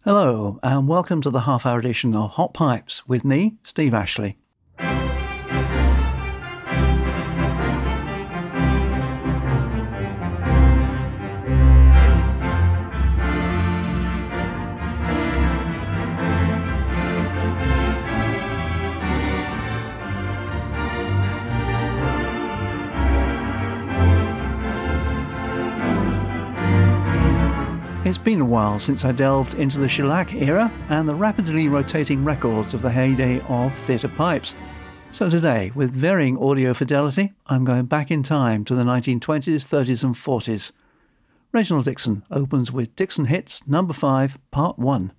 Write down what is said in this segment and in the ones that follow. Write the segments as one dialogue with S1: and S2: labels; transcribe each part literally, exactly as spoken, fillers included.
S1: Hello, and welcome to the half-hour edition of Hot Pipes with me, Steve Ashley. It's been a while since I delved into the shellac era and the rapidly rotating records of the heyday of theatre pipes. So today, with varying audio fidelity, I'm going back in time to the nineteen twenties, thirties and forties. Reginald Dixon opens with Dixon Hits number five, part one.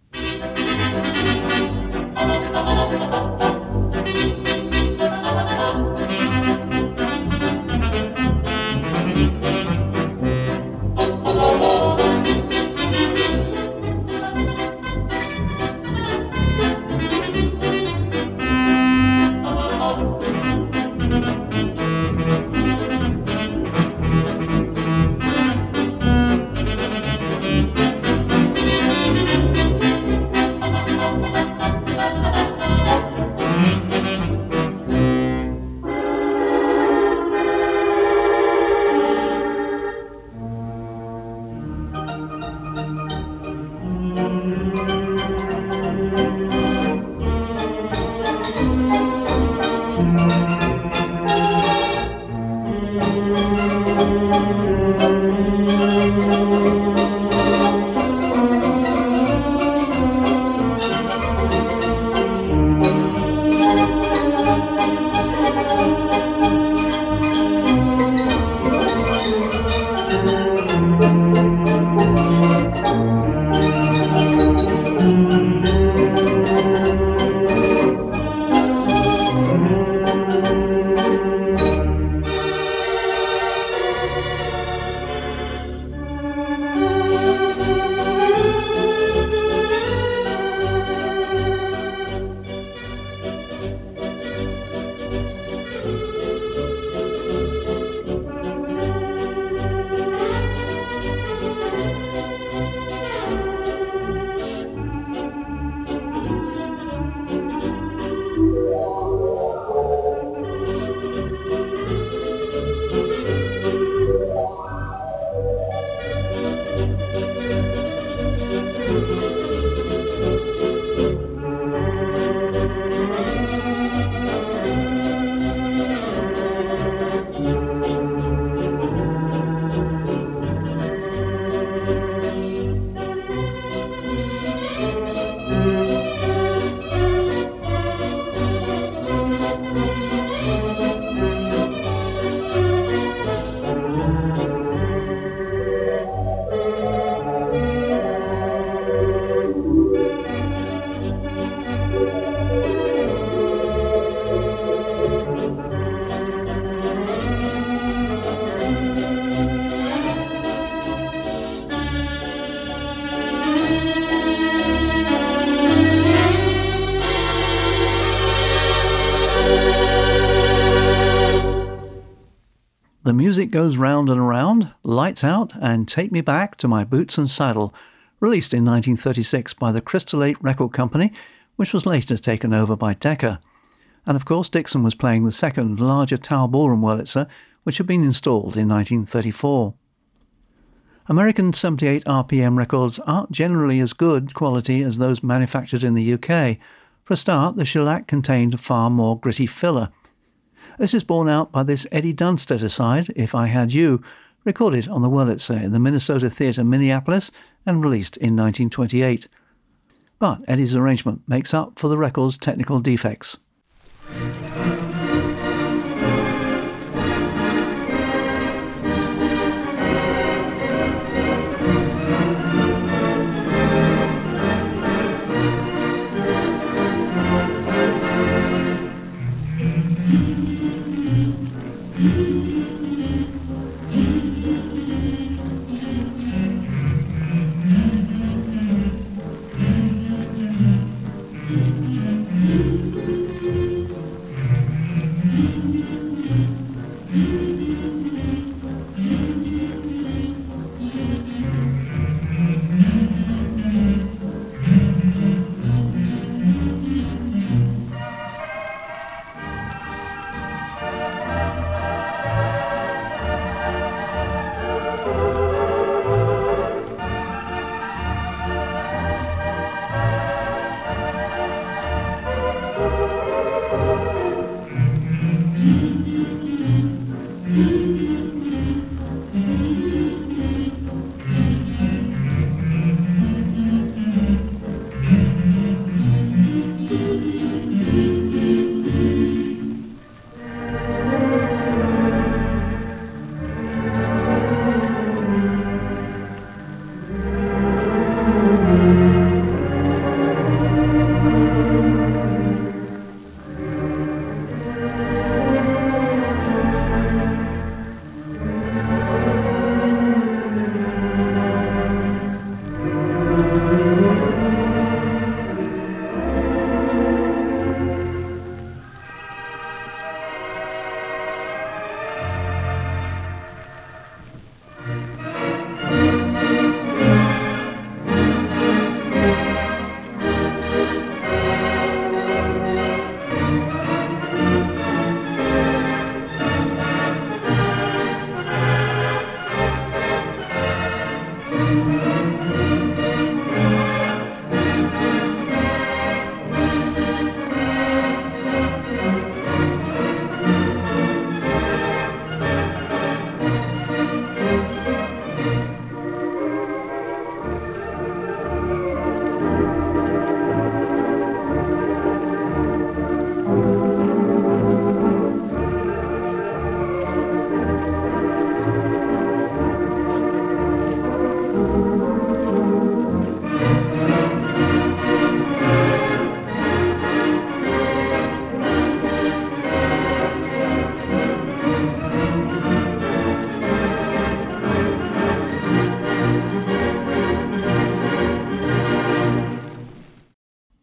S1: The music goes round and around, lights out, and Take Me Back to My Boots and Saddle, released in nineteen thirty-six by the Crystal eight Record Company, which was later taken over by Decca. And of course Dixon was playing the second larger Tower Ballroom Wurlitzer, which had been installed in nineteen thirty-four. American seventy-eight R P M records aren't generally as good quality as those manufactured in the U K. For a start, the shellac contained far more gritty filler. This is borne out by this Eddie Dunstedter side, If I Had You, recorded on the Wurlitzer in the Minnesota Theatre Minneapolis and released in nineteen twenty-eight. But Eddie's arrangement makes up for the record's technical defects.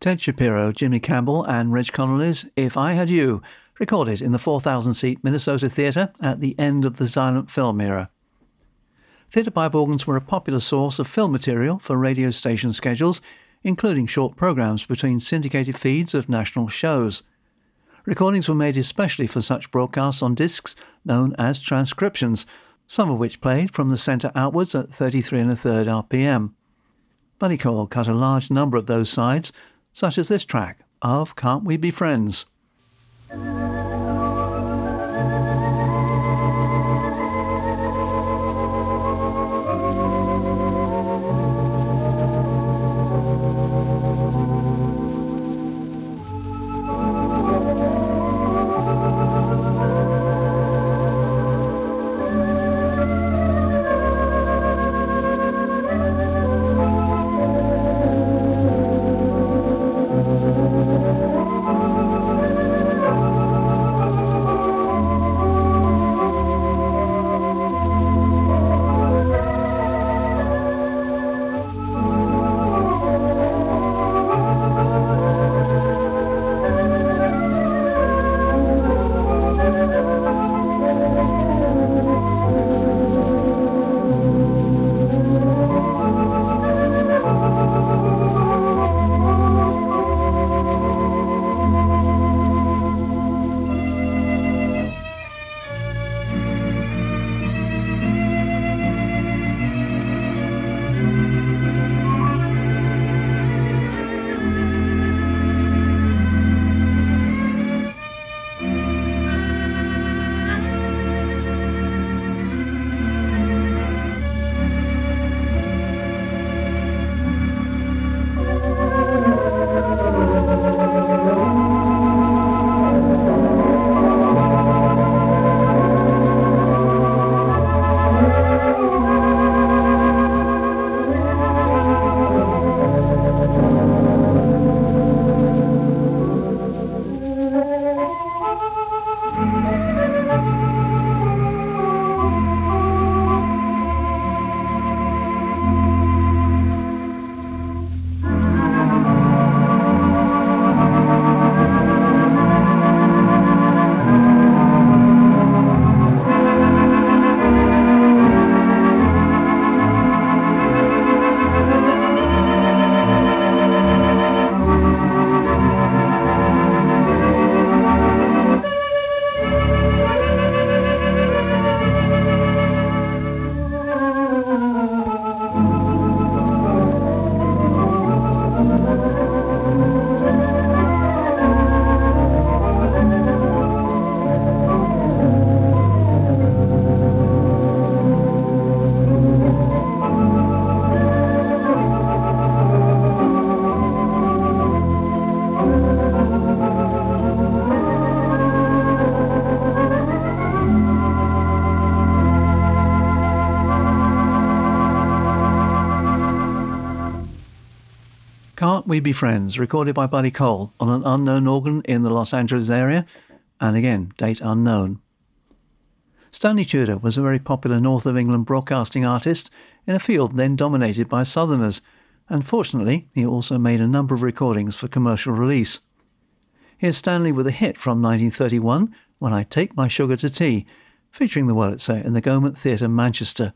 S1: Ted Shapiro, Jimmy Campbell and Reg Connolly's If I Had You, recorded in the four thousand seat Minnesota Theatre at the end of the silent film era. Theatre pipe organs were a popular source of film material for radio station schedules, including short programmes between syndicated feeds of national shows. Recordings were made especially for such broadcasts on discs known as transcriptions, some of which played from the centre outwards at thirty-three and a third R P M. Buddy Cole cut a large number of those sides, such as this track of Can't We Be Friends? Can't We Be Friends, recorded by Buddy Cole on an unknown organ in the Los Angeles area, and again, date unknown. Stanley Tudor was a very popular North of England broadcasting artist in a field then dominated by Southerners, and fortunately he also made a number of recordings for commercial release. Here's Stanley with a hit from nineteen thirty-one, When I Take My Sugar to Tea, featuring the Wurlitzer in the Gaumont Theatre, Manchester.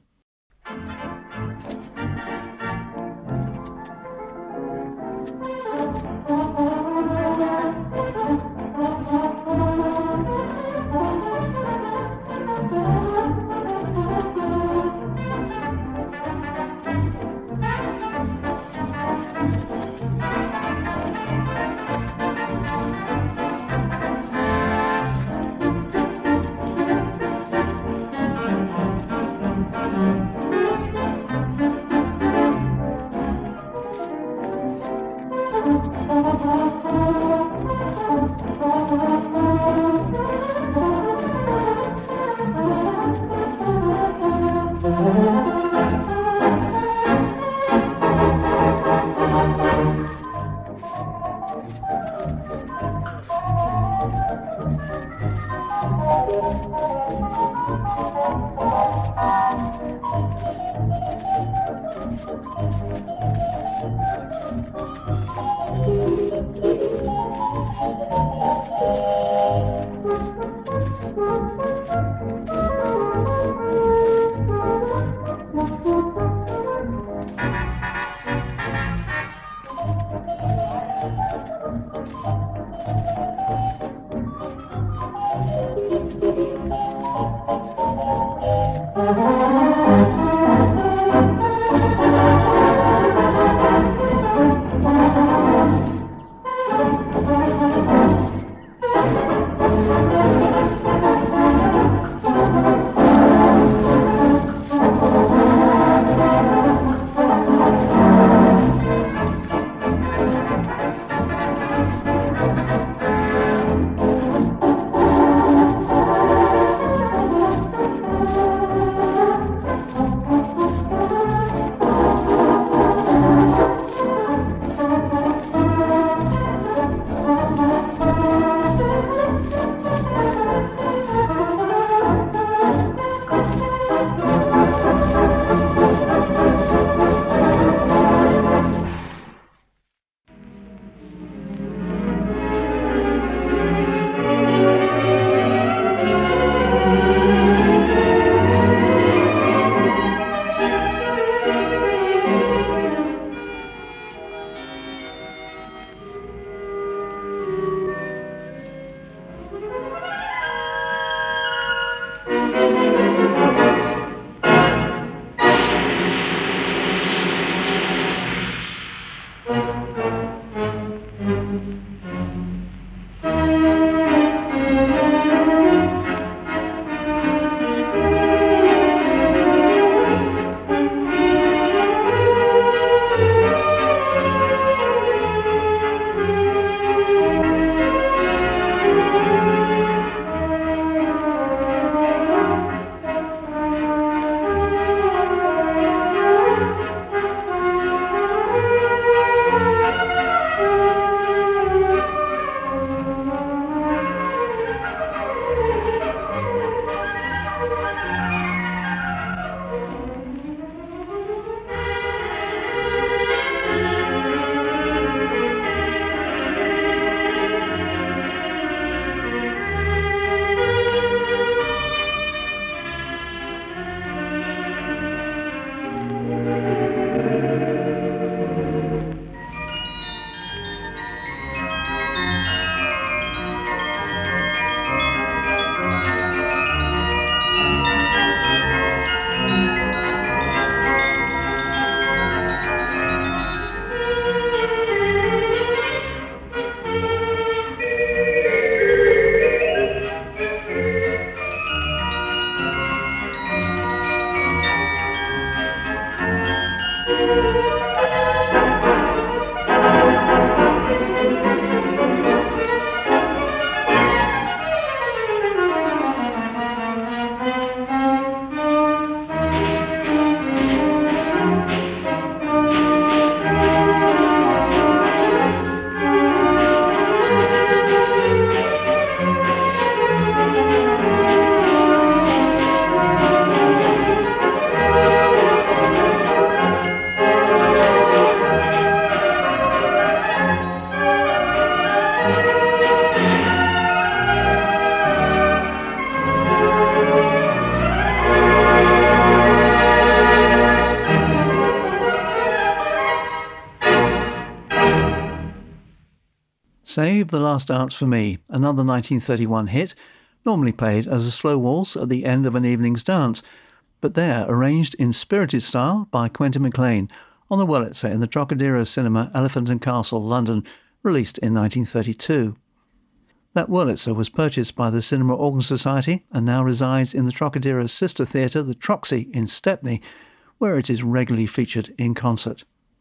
S1: Save the Last Dance for Me, another nineteen thirty-one hit, normally played as a slow waltz at the end of an evening's dance, but there arranged in spirited style by Quentin MacLean on the Wurlitzer in the Trocadero Cinema, Elephant and Castle, London, released in nineteen thirty-two. That Wurlitzer was purchased by the Cinema Organ Society and now resides in the Trocadero's sister theatre, the Troxy, in Stepney, where it is regularly featured in concert.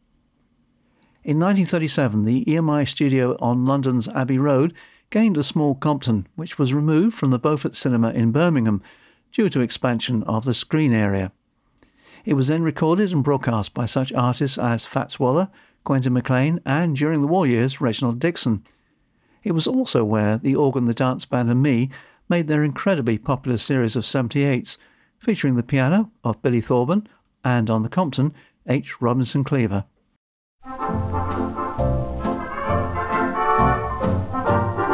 S1: In nineteen thirty-seven, the E M I studio on London's Abbey Road gained a small Compton, which was removed from the Beaufort Cinema in Birmingham due to expansion of the screen area. It was then recorded and broadcast by such artists as Fats Waller, Quentin MacLean, and, during the war years, Reginald Dixon. It was also where the Organ, the Dance Band and Me made their incredibly popular series of seventy-eights, featuring the piano of Billy Thorburn and, on the Compton, H. Robinson Cleaver.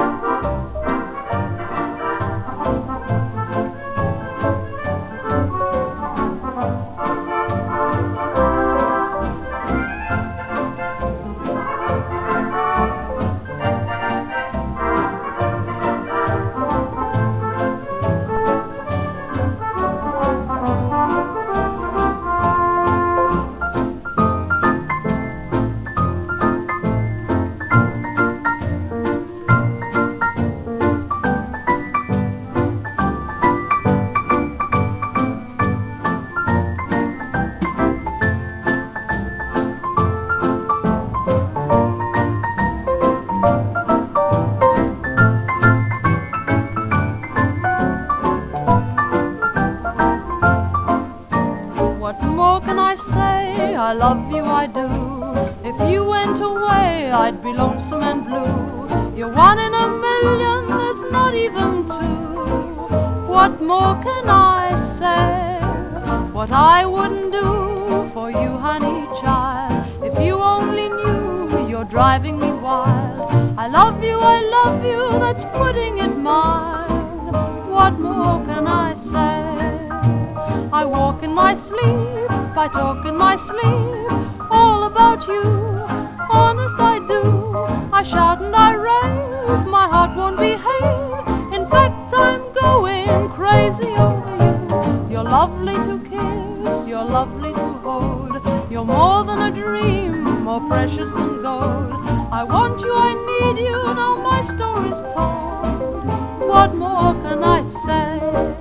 S2: love you, I do. If you went away, I'd be lonesome and blue. You're one in a million, there's not even two. What more can I say? What I wouldn't do for you, honey child. If you only knew, you're driving me wild. I love you, I love you, that's putting it mild. What more can I say? I walk in my sleep, I talk in my sleep, all about you, honest I do. I shout and I rave, my heart won't behave. In fact, I'm going crazy over you. You're lovely to kiss, you're lovely to hold. You're more than a dream, more precious than gold. I want you, I need you, now my story's told. What more can I say?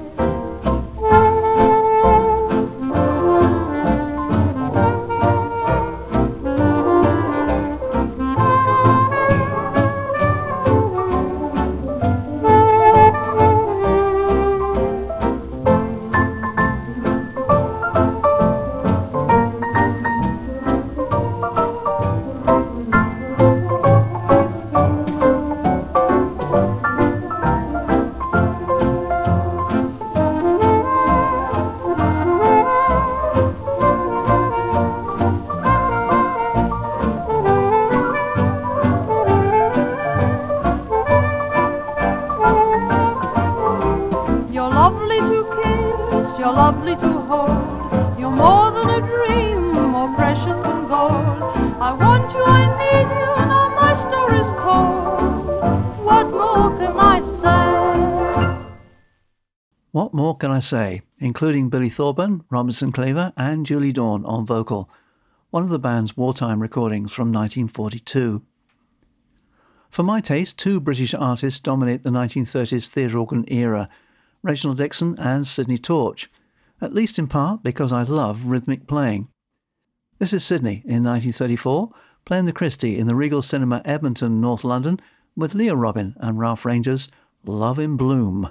S2: You're lovely to hold. You're more than a dream, more precious than gold. I want you, I need you, now my story's told. What more can I say?
S1: What More Can I Say? Including Billy Thorburn, Robinson Claver and Julie Dawn on vocal, one of the band's wartime recordings from nineteen forty-two. For my taste, two British artists dominate the nineteen thirties theatre organ era, Reginald Dixon and Sidney Torch, at least in part because I love rhythmic playing. This is Sidney in nineteen thirty-four, playing the Christie in the Regal Cinema, Edmonton, North London, with Leo Robin and Ralph Ranger's Love in Bloom.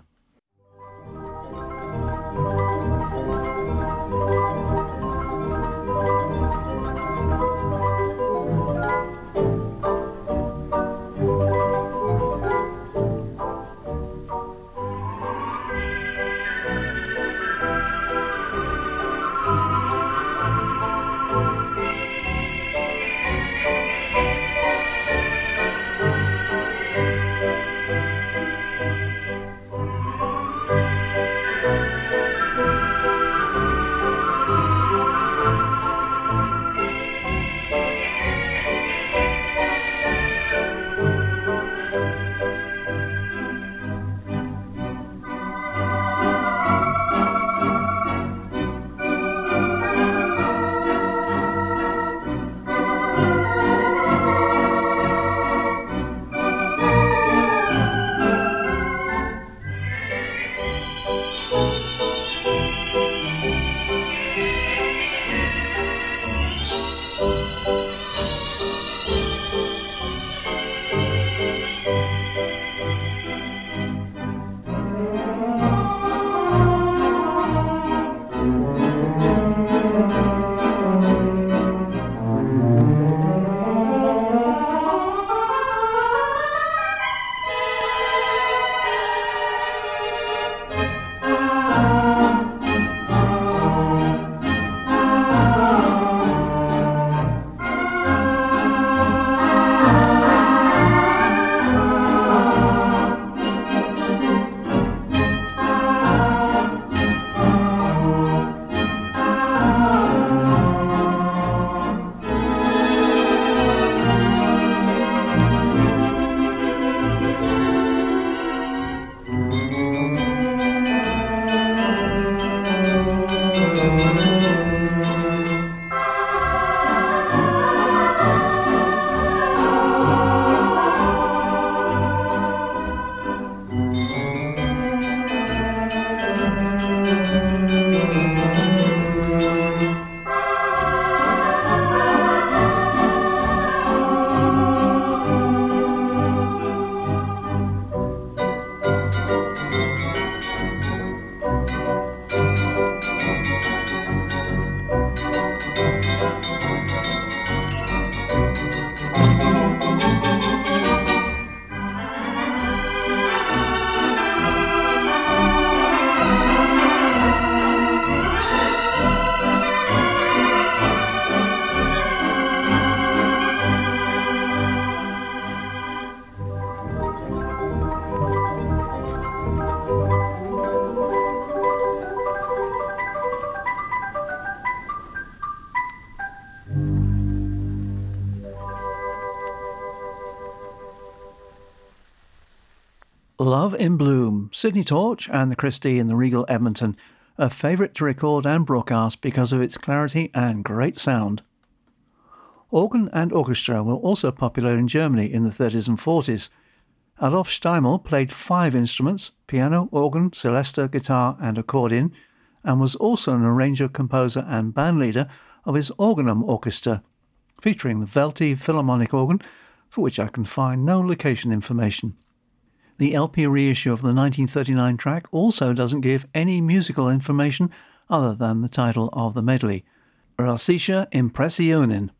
S1: Love in Bloom, Sydney Torch and the Christie in the Regal Edmonton, a favourite to record and broadcast because of its clarity and great sound. Organ and orchestra were also popular in Germany in the thirties and forties. Adolf Steimel played five instruments, piano, organ, celesta, guitar and accordion, and was also an arranger, composer and bandleader of his Organum Orchestra, featuring the Velti Philharmonic organ, for which I can find no location information. The L P reissue of the nineteen thirty-nine track also doesn't give any musical information other than the title of the medley, Russische Impressionen.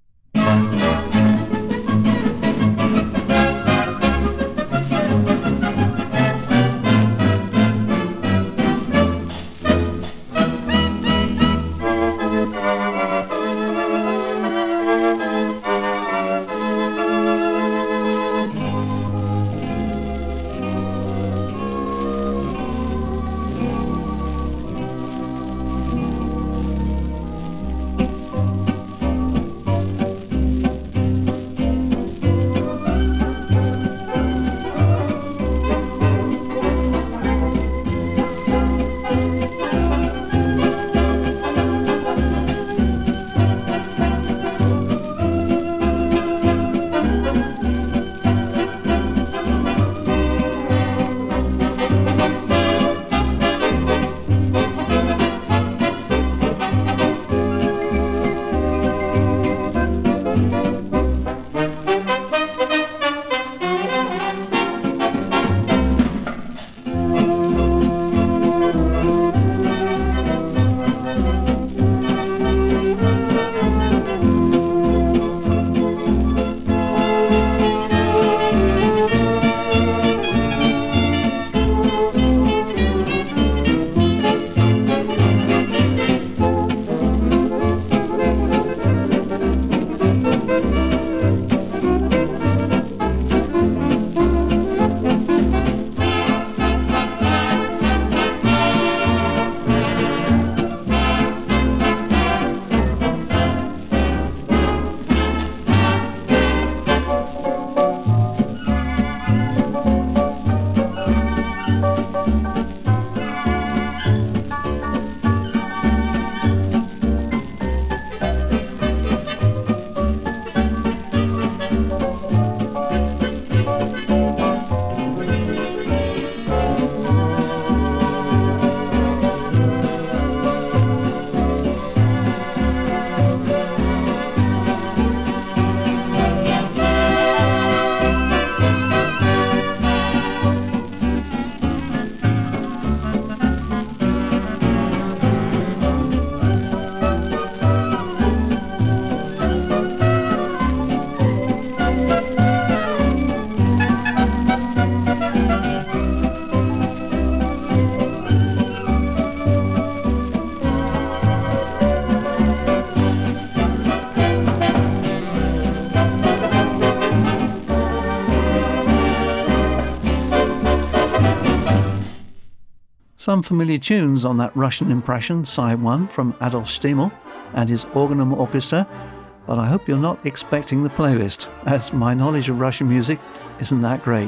S1: Some familiar tunes on that Russian impression, side one, from Adolf Steimel and his Organum Orchestra, but I hope you're not expecting the playlist, as my knowledge of Russian music isn't that great.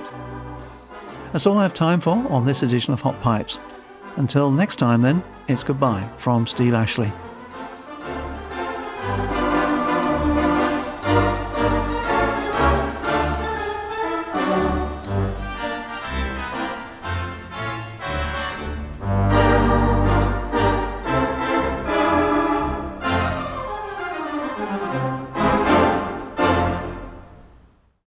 S1: That's all I have time for on this edition of Hot Pipes. Until next time then, it's goodbye from Steve Ashley.